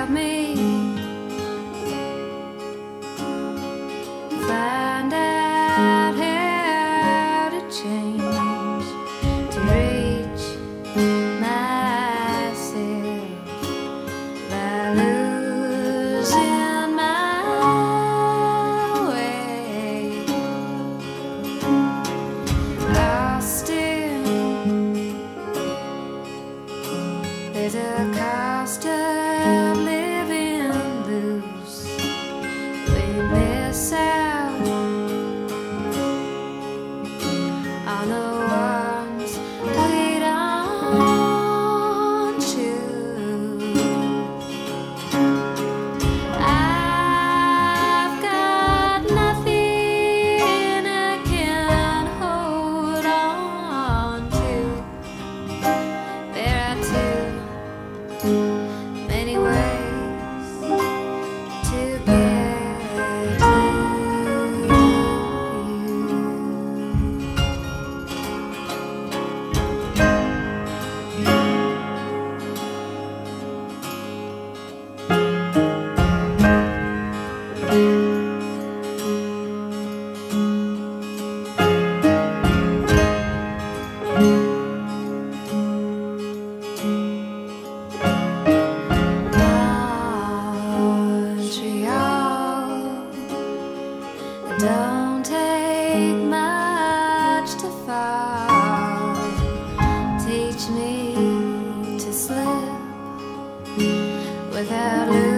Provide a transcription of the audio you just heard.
me. Find out how to change to reach myself by losing my way. Lost in, there's a cost of living loose. We miss out on the ones we don't choose. I've got nothing I can hold on to. There are too many ways to get to you. Montreal, it don't take much to fall. Teach me to slip without losing